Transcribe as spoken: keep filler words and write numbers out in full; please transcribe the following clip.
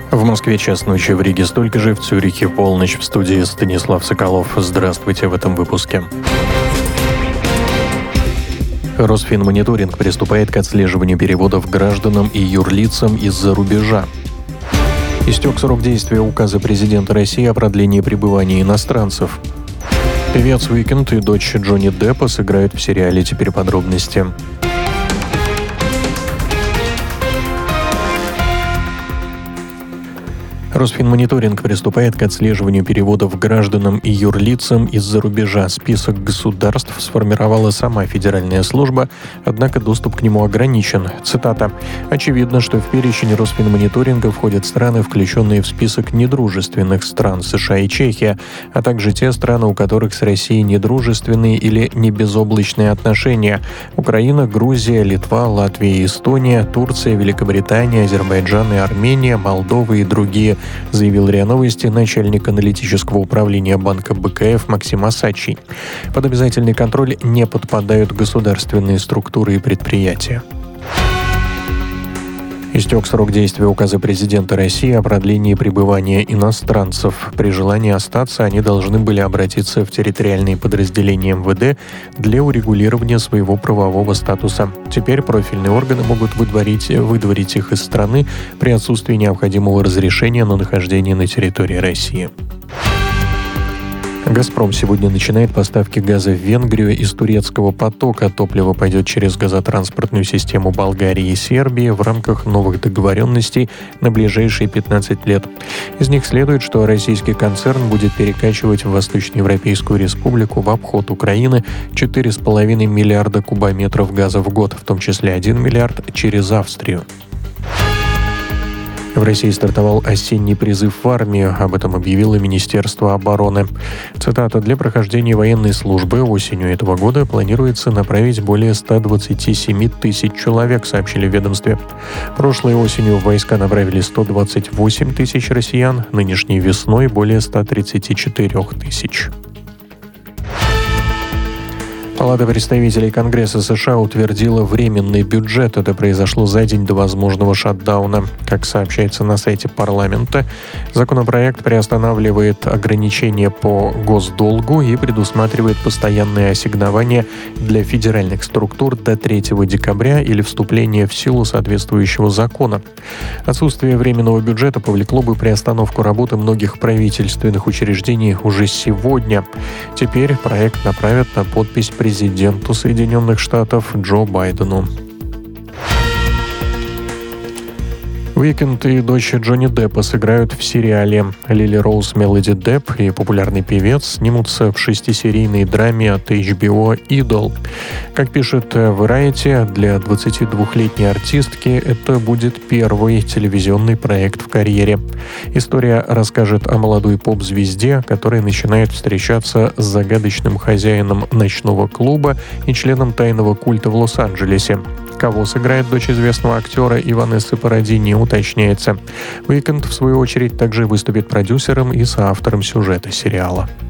В Москве час ночи, в Риге столько же, в Цюрихе полночь. В студии Станислав Соколов. Здравствуйте в этом выпуске. Росфинмониторинг приступает к отслеживанию переводов гражданам и юрлицам из-за рубежа. Истек срок действия указа президента России о продлении пребывания иностранцев. Певец Уикенд и дочь Джонни Деппа сыграют в сериале. Теперь подробности. Росфинмониторинг приступает к отслеживанию переводов гражданам и юрлицам из-за рубежа. Список государств сформировала сама федеральная служба, однако доступ к нему ограничен. Цитата. «Очевидно, что в перечень Росфинмониторинга входят страны, включенные в список недружественных стран США и Чехия, а также те страны, у которых с Россией недружественные или небезоблачные отношения: Украина, Грузия, Литва, Латвия и Эстония, Турция, Великобритания, Азербайджан и Армения, Молдова и другие», заявил РИА Новости начальник аналитического управления банка БКФ Максим Осадчий. Под обязательный контроль не подпадают государственные структуры и предприятия. Истек срок действия указа президента России о продлении пребывания иностранцев. При желании остаться они должны были обратиться в территориальные подразделения эм вэ дэ для урегулирования своего правового статуса. Теперь профильные органы могут выдворить, выдворить их из страны при отсутствии необходимого разрешения на нахождение на территории России. «Газпром» сегодня начинает поставки газа в Венгрию из турецкого потока. Топливо пойдет через газотранспортную систему Болгарии и Сербии в рамках новых договоренностей на ближайшие пятнадцать лет. Из них следует, что российский концерн будет перекачивать в Восточноевропейскую республику в обход Украины четыре с половиной миллиарда кубометров газа в год, в том числе один миллиард через Австрию. В России стартовал осенний призыв в армию. Об этом объявило Министерство обороны. Цитата. «Для прохождения военной службы осенью этого года планируется направить более ста двадцати семи тысяч человек», сообщили в ведомстве. Прошлой осенью в войска направили сто двадцать восемь тысяч россиян, нынешней весной более ста тридцати четырёх тысяч. Палата представителей Конгресса США утвердила временный бюджет. Это произошло за день до возможного шатдауна. Как сообщается на сайте парламента, законопроект приостанавливает ограничения по госдолгу и предусматривает постоянные ассигнования для федеральных структур до третьего декабря или вступление в силу соответствующего закона. Отсутствие временного бюджета повлекло бы приостановку работы многих правительственных учреждений уже сегодня. Теперь проект направят на подпись президента. президенту Соединенных Штатов Джо Байдену. Уикенд и дочь Джонни Деппа сыграют в сериале. Лили Роуз Мелоди Депп и популярный певец снимутся в шестисерийной драме от эйч би о «Идол». Как пишет Variety, для двадцатидвухлетней артистки это будет первый телевизионный проект в карьере. История расскажет о молодой поп-звезде, которая начинает встречаться с загадочным хозяином ночного клуба и членом тайного культа в Лос-Анджелесе. Кого сыграет дочь известного актера и Ванессы Паради, не уточняется. Уикенд, в свою очередь, также выступит продюсером и соавтором сюжета сериала.